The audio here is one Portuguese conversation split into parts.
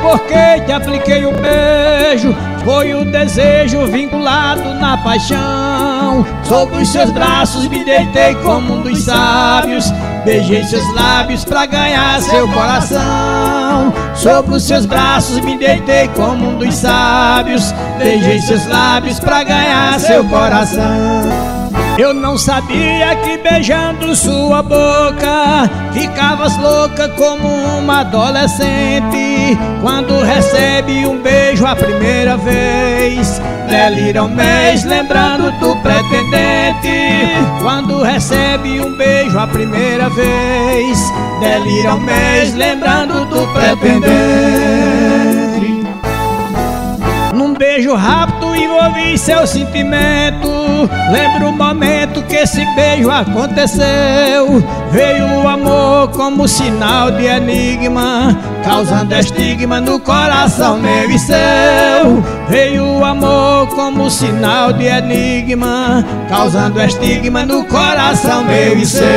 porque te apliquei o beijo. Foi o desejo vinculado na paixão. Sobre os seus braços me deitei como um dos sábios. Beijei seus lábios pra ganhar seu coração. Sobre os seus braços me deitei como um dos sábios. Beijei seus lábios pra ganhar seu coração. Eu não sabia que beijando sua boca ficavas louca como uma adolescente. Quando recebe um beijo a primeira vez, delira um mês lembrando do pretendente. Quando recebe um beijo a primeira vez, delira um mês lembrando do pretendente. Num beijo rápido envolvi seu sentimento. Lembro o momento que esse beijo aconteceu. Veio o amor como sinal de enigma, causando estigma no coração meu e seu. Veio o amor como sinal de enigma, causando estigma no coração meu e seu.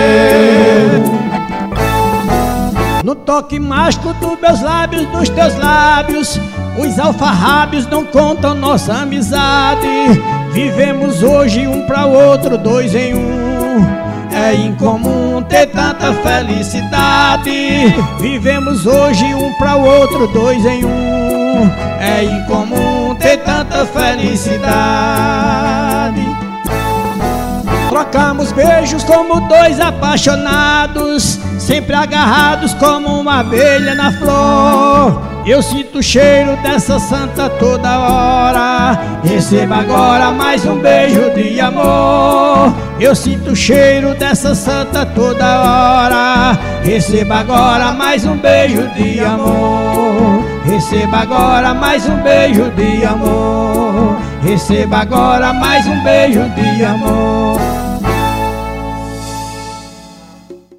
No toque mágico dos meus lábios, dos teus lábios, os alfarrábios não contam nossa amizade. Vivemos hoje um pra outro, dois em um. É incomum ter tanta felicidade. Vivemos hoje um pra outro, dois em um. É incomum ter tanta felicidade. Trocamos beijos como dois apaixonados, sempre agarrados como uma abelha na flor. Eu sinto o cheiro dessa santa toda hora. Receba agora mais um beijo de amor. Eu sinto o cheiro dessa santa toda hora. Receba agora mais um beijo de amor. Receba agora mais um beijo de amor. Receba agora mais um beijo de amor.